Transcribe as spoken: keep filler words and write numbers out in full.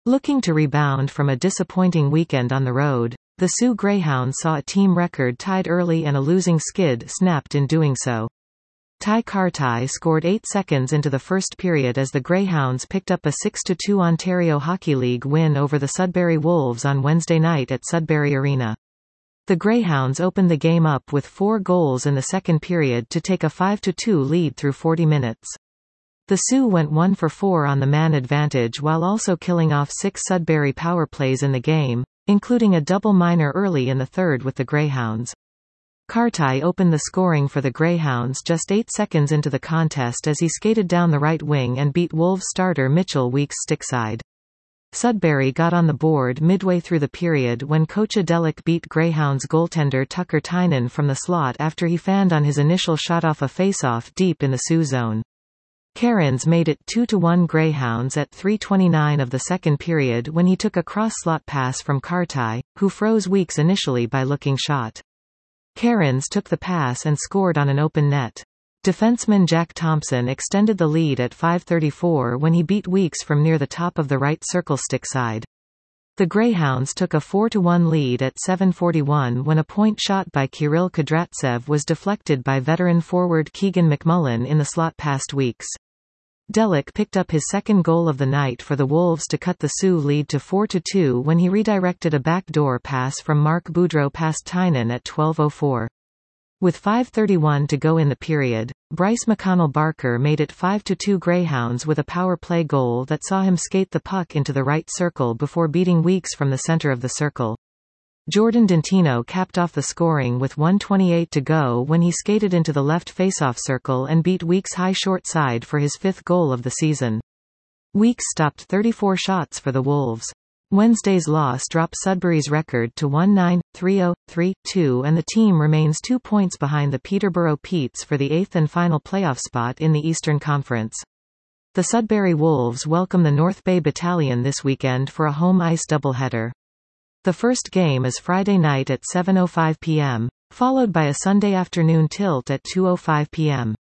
Looking to rebound from a disappointing weekend on the road, the Sioux Greyhounds saw a team record tied early and a losing skid snapped in doing so. Ty Carty scored eight seconds into the first period as the Greyhounds picked up a six to two Ontario Hockey League win over the Sudbury Wolves on Wednesday night at Sudbury Arena. The Greyhounds opened the game up with four goals in the second period to take a five to two lead through forty minutes. The Sioux went one for four on the man advantage while also killing off six Sudbury power plays in the game, including a double minor early in the third with the Greyhounds. Carty opened the scoring for the Greyhounds just eight seconds into the contest as he skated down the right wing and beat Wolves starter Mitchell Weeks stickside. Sudbury got on the board midway through the period when Kocha Delic beat Greyhounds goaltender Tucker Tynan from the slot after he fanned on his initial shot off a faceoff deep in the Sioux zone. Cairns made it two to one Greyhounds at three twenty-nine of the second period when he took a cross-slot pass from Carty, who froze Weeks initially by looking shot. Cairns took the pass and scored on an open net. Defenseman Jack Thompson extended the lead at five thirty-four when he beat Weeks from near the top of the right circle stick side. The Greyhounds took a four to one lead at seven forty-one when a point shot by Kirill Kudratsev was deflected by veteran forward Keegan McMullen in the slot past Weeks. Delic picked up his second goal of the night for the Wolves to cut the Sioux lead to four to two when he redirected a backdoor pass from Mark Boudreau past Tynan at twelve oh four. With five thirty-one to go in the period, Bryce McConnell Barker made it five to two Greyhounds with a power play goal that saw him skate the puck into the right circle before beating Weeks from the center of the circle. Jordan Dentino capped off the scoring with one twenty-eight to go when he skated into the left faceoff circle and beat Weeks high short side for his fifth goal of the season. Weeks stopped thirty-four shots for the Wolves. Wednesday's loss dropped Sudbury's record to one nine, three oh, three two and the team remains two points behind the Peterborough Petes for the eighth and final playoff spot in the Eastern Conference. The Sudbury Wolves welcome the North Bay Battalion this weekend for a home ice doubleheader. The first game is Friday night at seven oh five p m, followed by a Sunday afternoon tilt at two oh five p m